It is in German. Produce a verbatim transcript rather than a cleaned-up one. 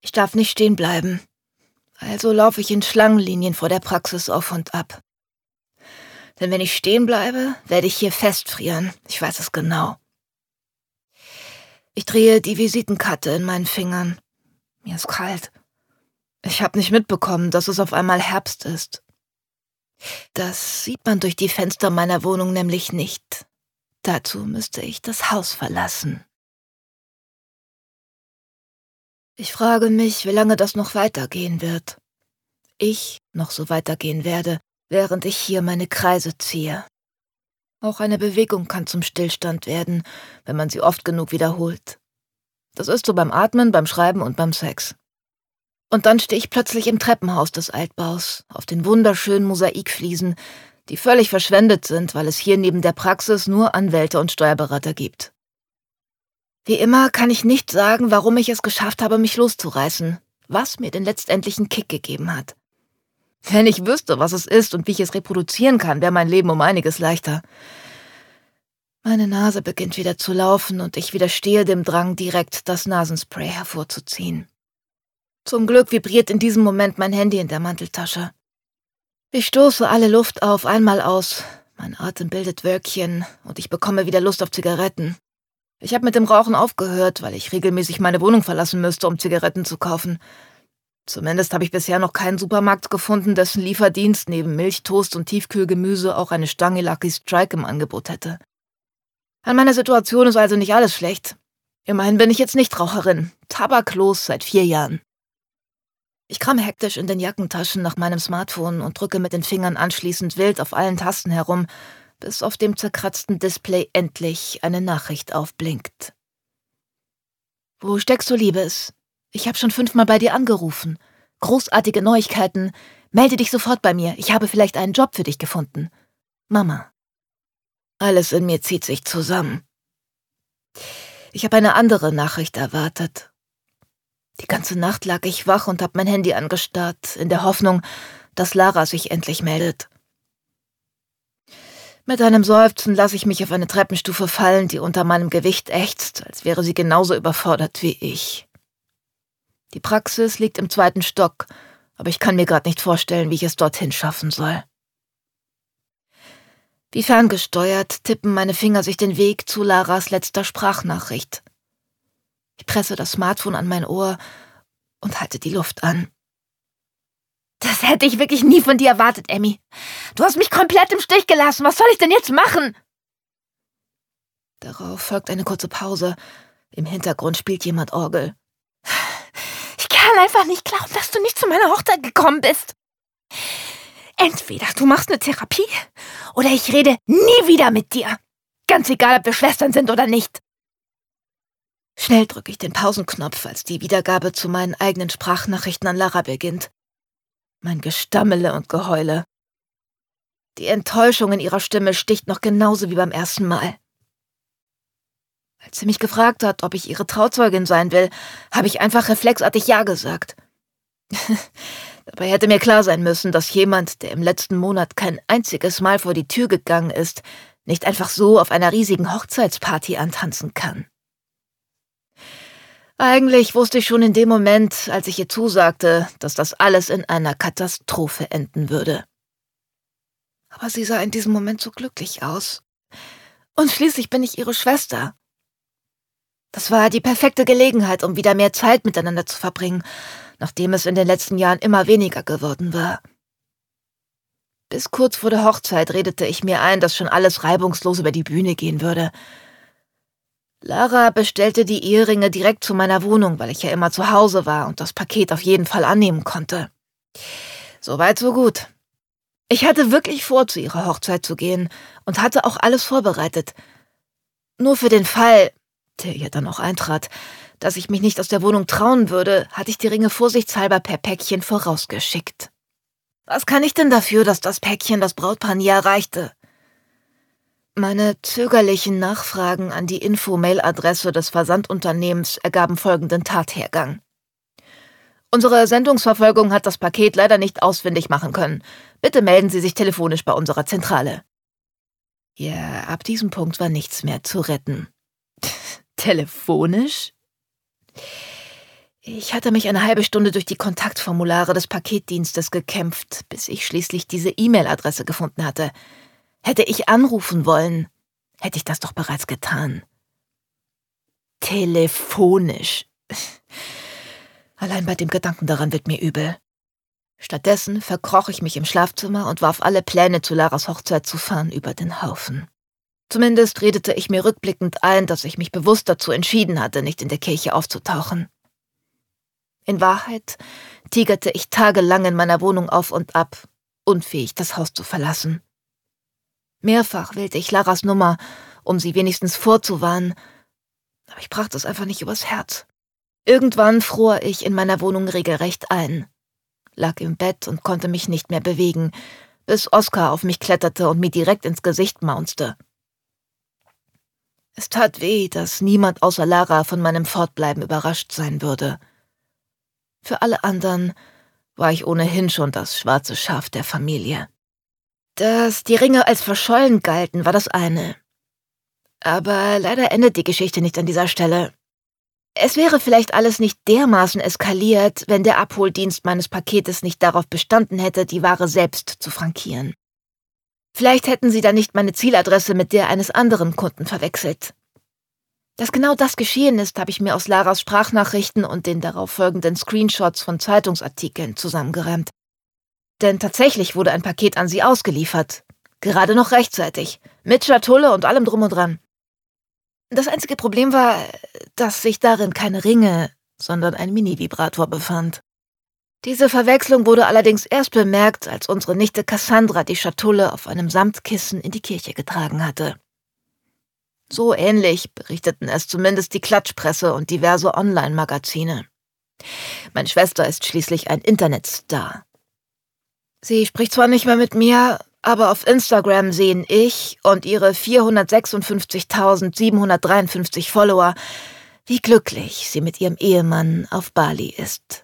Ich darf nicht stehen bleiben. Also laufe ich in Schlangenlinien vor der Praxis auf und ab. Denn wenn ich stehen bleibe, werde ich hier festfrieren. Ich weiß es genau. Ich drehe die Visitenkarte in meinen Fingern. Mir ist kalt. Ich habe nicht mitbekommen, dass es auf einmal Herbst ist. Das sieht man durch die Fenster meiner Wohnung nämlich nicht. Dazu müsste ich das Haus verlassen. Ich frage mich, wie lange das noch weitergehen wird. Ich noch so weitergehen werde, während ich hier meine Kreise ziehe. Auch eine Bewegung kann zum Stillstand werden, wenn man sie oft genug wiederholt. Das ist so beim Atmen, beim Schreiben und beim Sex. Und dann stehe ich plötzlich im Treppenhaus des Altbaus, auf den wunderschönen Mosaikfliesen, die völlig verschwendet sind, weil es hier neben der Praxis nur Anwälte und Steuerberater gibt. Wie immer kann ich nicht sagen, warum ich es geschafft habe, mich loszureißen, was mir den letztendlichen Kick gegeben hat. Wenn ich wüsste, was es ist und wie ich es reproduzieren kann, wäre mein Leben um einiges leichter. Meine Nase beginnt wieder zu laufen und ich widerstehe dem Drang, direkt das Nasenspray hervorzuziehen. Zum Glück vibriert in diesem Moment mein Handy in der Manteltasche. Ich stoße alle Luft auf einmal aus, mein Atem bildet Wölkchen und ich bekomme wieder Lust auf Zigaretten. Ich habe mit dem Rauchen aufgehört, weil ich regelmäßig meine Wohnung verlassen müsste, um Zigaretten zu kaufen. Zumindest habe ich bisher noch keinen Supermarkt gefunden, dessen Lieferdienst neben Milch, Toast und Tiefkühlgemüse auch eine Stange Lucky Strike im Angebot hätte. An meiner Situation ist also nicht alles schlecht. Immerhin bin ich jetzt Nichtraucherin, tabaklos seit vier Jahren. Ich kram hektisch in den Jackentaschen nach meinem Smartphone und drücke mit den Fingern anschließend wild auf allen Tasten herum, bis auf dem zerkratzten Display endlich eine Nachricht aufblinkt. »Wo steckst du, Liebes? Ich habe schon fünfmal bei dir angerufen. Großartige Neuigkeiten. Melde dich sofort bei mir. Ich habe vielleicht einen Job für dich gefunden. Mama.« Alles in mir zieht sich zusammen. Ich habe eine andere Nachricht erwartet. Die ganze Nacht lag ich wach und habe mein Handy angestarrt, in der Hoffnung, dass Lara sich endlich meldet. Mit einem Seufzen lasse ich mich auf eine Treppenstufe fallen, die unter meinem Gewicht ächzt, als wäre sie genauso überfordert wie ich. Die Praxis liegt im zweiten Stock, aber ich kann mir gerade nicht vorstellen, wie ich es dorthin schaffen soll. Wie ferngesteuert tippen meine Finger sich den Weg zu Laras letzter Sprachnachricht. Ich presse das Smartphone an mein Ohr und halte die Luft an. »Das hätte ich wirklich nie von dir erwartet, Emmy. Du hast mich komplett im Stich gelassen. Was soll ich denn jetzt machen?« Darauf folgt eine kurze Pause. Im Hintergrund spielt jemand Orgel. »Ich kann einfach nicht glauben, dass du nicht zu meiner Hochzeit gekommen bist. Entweder du machst eine Therapie oder ich rede nie wieder mit dir. Ganz egal, ob wir Schwestern sind oder nicht.« Schnell drücke ich den Pausenknopf, als die Wiedergabe zu meinen eigenen Sprachnachrichten an Lara beginnt. Mein Gestammele und Geheule. Die Enttäuschung in ihrer Stimme sticht noch genauso wie beim ersten Mal. Als sie mich gefragt hat, ob ich ihre Trauzeugin sein will, habe ich einfach reflexartig Ja gesagt. Dabei hätte mir klar sein müssen, dass jemand, der im letzten Monat kein einziges Mal vor die Tür gegangen ist, nicht einfach so auf einer riesigen Hochzeitsparty antanzen kann. Eigentlich wusste ich schon in dem Moment, als ich ihr zusagte, dass das alles in einer Katastrophe enden würde. Aber sie sah in diesem Moment so glücklich aus. Und schließlich bin ich ihre Schwester. Das war die perfekte Gelegenheit, um wieder mehr Zeit miteinander zu verbringen, nachdem es in den letzten Jahren immer weniger geworden war. Bis kurz vor der Hochzeit redete ich mir ein, dass schon alles reibungslos über die Bühne gehen würde. Lara bestellte die Eheringe direkt zu meiner Wohnung, weil ich ja immer zu Hause war und das Paket auf jeden Fall annehmen konnte. Soweit, so gut. Ich hatte wirklich vor, zu ihrer Hochzeit zu gehen und hatte auch alles vorbereitet. Nur für den Fall, der ja dann auch eintrat, dass ich mich nicht aus der Wohnung trauen würde, hatte ich die Ringe vorsichtshalber per Päckchen vorausgeschickt. Was kann ich denn dafür, dass das Päckchen das Brautpaar nie erreichte? Meine zögerlichen Nachfragen an die Info-Mail-Adresse des Versandunternehmens ergaben folgenden Tathergang. Unsere Sendungsverfolgung hat das Paket leider nicht ausfindig machen können. Bitte melden Sie sich telefonisch bei unserer Zentrale. Ja, ab diesem Punkt war nichts mehr zu retten. Telefonisch? Ich hatte mich eine halbe Stunde durch die Kontaktformulare des Paketdienstes gekämpft, bis ich schließlich diese E-Mail-Adresse gefunden hatte. Hätte ich anrufen wollen, hätte ich das doch bereits getan. Telefonisch. Allein bei dem Gedanken daran wird mir übel. Stattdessen verkroch ich mich im Schlafzimmer und warf alle Pläne, zu Laras Hochzeit zu fahren, über den Haufen. Zumindest redete ich mir rückblickend ein, dass ich mich bewusst dazu entschieden hatte, nicht in der Kirche aufzutauchen. In Wahrheit tigerte ich tagelang in meiner Wohnung auf und ab, unfähig, das Haus zu verlassen. Mehrfach wählte ich Laras Nummer, um sie wenigstens vorzuwarnen, aber ich brachte es einfach nicht übers Herz. Irgendwann fror ich in meiner Wohnung regelrecht ein, lag im Bett und konnte mich nicht mehr bewegen, bis Oskar auf mich kletterte und mir direkt ins Gesicht maunzte. Es tat weh, dass niemand außer Lara von meinem Fortbleiben überrascht sein würde. Für alle anderen war ich ohnehin schon das schwarze Schaf der Familie. Dass die Ringe als verschollen galten, war das eine. Aber leider endet die Geschichte nicht an dieser Stelle. Es wäre vielleicht alles nicht dermaßen eskaliert, wenn der Abholdienst meines Paketes nicht darauf bestanden hätte, die Ware selbst zu frankieren. Vielleicht hätten sie dann nicht meine Zieladresse mit der eines anderen Kunden verwechselt. Dass genau das geschehen ist, habe ich mir aus Laras Sprachnachrichten und den darauf folgenden Screenshots von Zeitungsartikeln zusammengereimt. Denn tatsächlich wurde ein Paket an sie ausgeliefert. Gerade noch rechtzeitig. Mit Schatulle und allem drum und dran. Das einzige Problem war, dass sich darin keine Ringe, sondern ein Mini-Vibrator befand. Diese Verwechslung wurde allerdings erst bemerkt, als unsere Nichte Cassandra die Schatulle auf einem Samtkissen in die Kirche getragen hatte. So ähnlich berichteten es zumindest die Klatschpresse und diverse Online-Magazine. Meine Schwester ist schließlich ein Internetstar. Sie spricht zwar nicht mehr mit mir, aber auf Instagram sehen ich und ihre vierhundertsechsundfünfzigtausendsiebenhundertdreiundfünfzig Follower, wie glücklich sie mit ihrem Ehemann auf Bali ist.